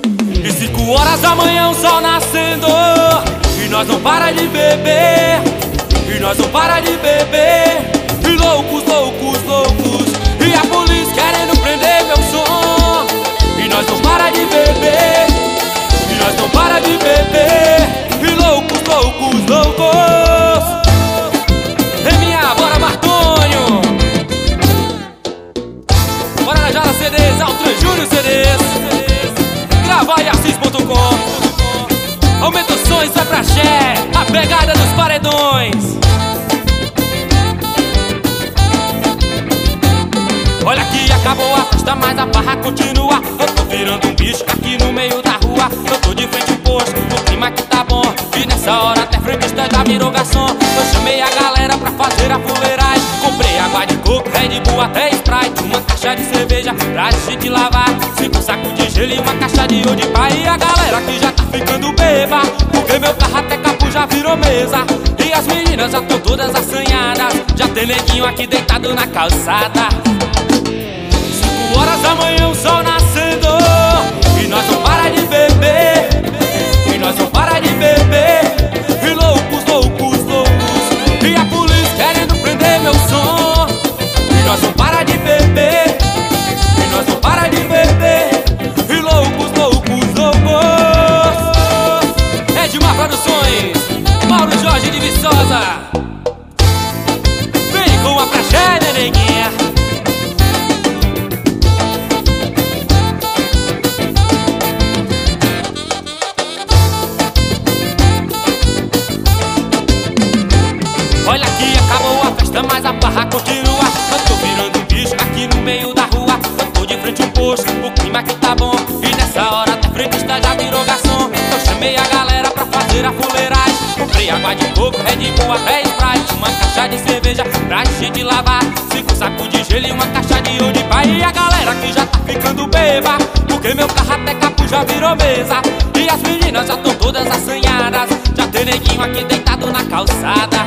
E 5 horas da manhã o sol nascendo, e nós não para de beber, e nós não para de beber. E loucos, loucos, loucos, e a polícia querendo prender meu som. E nós não para de beber, e nós não para de beber. E loucos, loucos, loucos. Reminha, bora Martonho. Bora na Jara CDs, Altran Júnior CDs. Grava em Assis.com. Aumenta os sons, vai pra Xé, a pegada dos paredões. Olha que acabou a festa, mas a barra continua. Eu tô virando um bicho aqui no meio da rua. Eu tô de frente ao posto, o clima aqui tá bom. E nessa hora até frentista já virou garçom. Eu chamei a galera pra fazer a fuleiragem. Comprei água de coco, Red Bull até Sprite, uma caixa de cerveja pra gente lavar, 5 sacos de gelo e uma caixa de ouro de pai. E a galera que já tá ficando beba, porque meu carro até capu já virou mesa. E as meninas já tão todas assanhadas, já tem neguinho aqui deitado na calçada. 5 horas da manhã o sol nascendo, e nós não para de beber, e nós não para de beber. E loucos, loucos, loucos, e a polícia querendo prender meu som. E nós não para de beber, e nós não para de beber. E loucos, loucos, loucos. Edmar Produções, Mauro Jorge de Viçosa. Vem com a praxé, neneguinha. Olha que acabou a festa, mas a barra continua. Eu tô virando um bicho aqui no meio da rua. Eu tô de frente ao posto, o clima aqui tá bom. E nessa hora até frentista já virou garçom. Eu chamei a galera pra fazer a fuleiragem. Comprei água de coco, Red Bull até Sprite, uma caixa de cerveja pra gente lavar, 5 sacos de gelo e uma caixa de ouro de pai. E a galera que já tá ficando beba, porque meu carro até capu já virou mesa. E as meninas já tão todas assanhadas, já tem neguinho aqui deitado na calçada.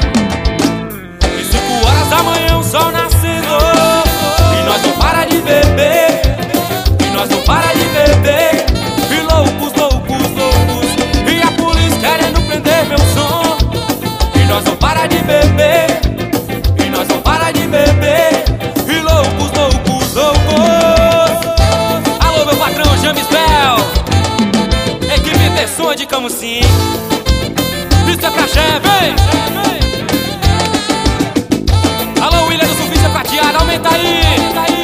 5 horas da manhã o sol nascendo, e nós não para de beber, e nós não para de beber. E loucos, loucos, loucos, e a polícia querendo prender meu som. E nós não para de beber, e nós não para de beber. E loucos, loucos, loucos. Alô meu patrão James Bell, equipe de som de Camusim. Isso é pra Xé, vem! Alô, William do Surfista Prateado, aumenta aí!